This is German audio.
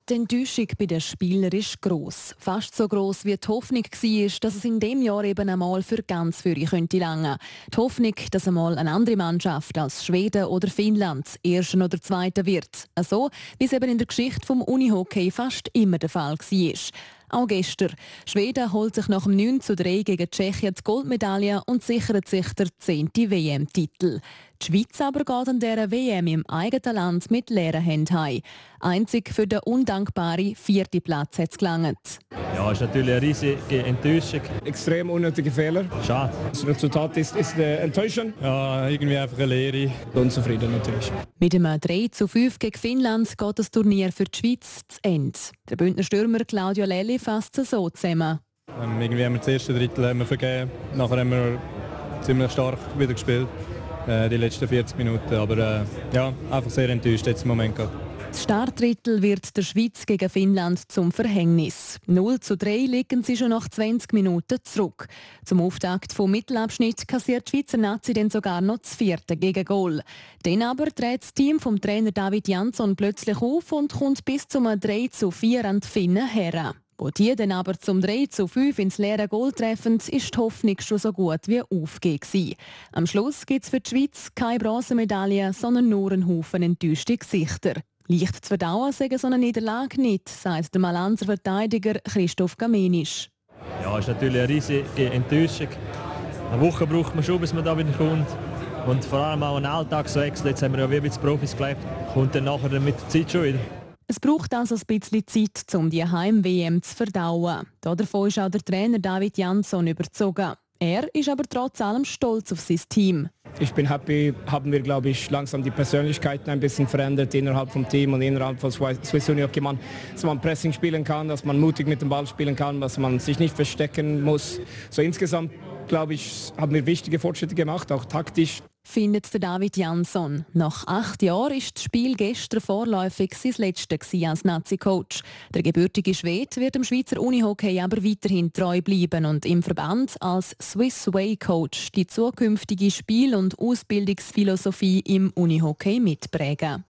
Die Enttäuschung bei den Spielern ist gross. Fast so gross wie die Hoffnung war, dass es in diesem Jahr eben einmal für ganz Zürich könnte langen. Die Hoffnung, dass einmal eine andere Mannschaft als Schweden oder Finnland Erster oder Zweiter wird. So wie es eben in der Geschichte vom Unihockey fast immer der Fall war. Auch gestern. Schweden holt sich nach dem 9:3 gegen Tschechien die Goldmedaille und sichert sich der 10. WM-Titel. Die Schweiz aber geht an dieser WM im eigenen Land mit leeren Händen heim. Einzig für den undankbaren 4. Platz hat es gelangt. Ja, es ist natürlich eine riesige Enttäuschung. Extrem unnötige Fehler. Schade. Das Resultat ist enttäuschend. Ja, irgendwie einfach eine Leere. Unzufrieden natürlich. Mit einem 3:5 gegen Finnland geht das Turnier für die Schweiz zu Ende. Der Bündner Stürmer Claudio Lelli fasst es so zusammen. Irgendwie haben wir das erste Drittel vergeben. Nachher haben wir ziemlich stark wieder gespielt. Die letzten 40 Minuten. Aber ja, einfach sehr enttäuscht jetzt im Moment gerade. Das Startdrittel wird der Schweiz gegen Finnland zum Verhängnis. 0:3 liegen sie schon nach 20 Minuten zurück. Zum Auftakt vom Mittelabschnitt kassiert die Schweizer Nazi dann sogar noch das 4. Gegengol. Dann aber dreht das Team vom Trainer David Jansson plötzlich auf und kommt bis zum 3:4 an die Finnen her. Wo die dann aber zum 3:5 ins leere Goal treffen, ist die Hoffnung schon so gut wie aufgegeben. Am Schluss gibt es für die Schweiz keine Bronzemedaille, sondern nur einen Haufen enttäuschte Gesichter. Leicht zu verdauen sagen so eine Niederlage nicht, sagt der Malanzer Verteidiger Christoph Gamenisch. Ja, es ist natürlich eine riesige Enttäuschung. Eine Woche braucht man schon, bis man da wieder kommt. Und vor allem auch einen Alltagswechsel. Jetzt haben wir ja wie als Profis gelebt. Kommt dann nachher mit der Zeit schon wieder. Es braucht also ein bisschen Zeit, um die Heim-WM zu verdauen. Davon ist auch der Trainer David Jansson überzogen. Er ist aber trotz allem stolz auf sein Team. Ich bin happy, haben wir, glaube ich, langsam die Persönlichkeiten ein bisschen verändert innerhalb vom Team und innerhalb von Swiss Unihockey. Dass man Pressing spielen kann, dass man mutig mit dem Ball spielen kann, dass man sich nicht verstecken muss. So insgesamt, glaube ich, haben wir wichtige Fortschritte gemacht, auch taktisch. Findet der David Jansson. Nach 8 Jahren ist das Spiel gestern vorläufig sein letztes als Nazi-Coach. Der gebürtige Schwede wird dem Schweizer Unihockey aber weiterhin treu bleiben und im Verband als Swiss Way Coach die zukünftige Spiel- und Ausbildungsphilosophie im Unihockey mitprägen.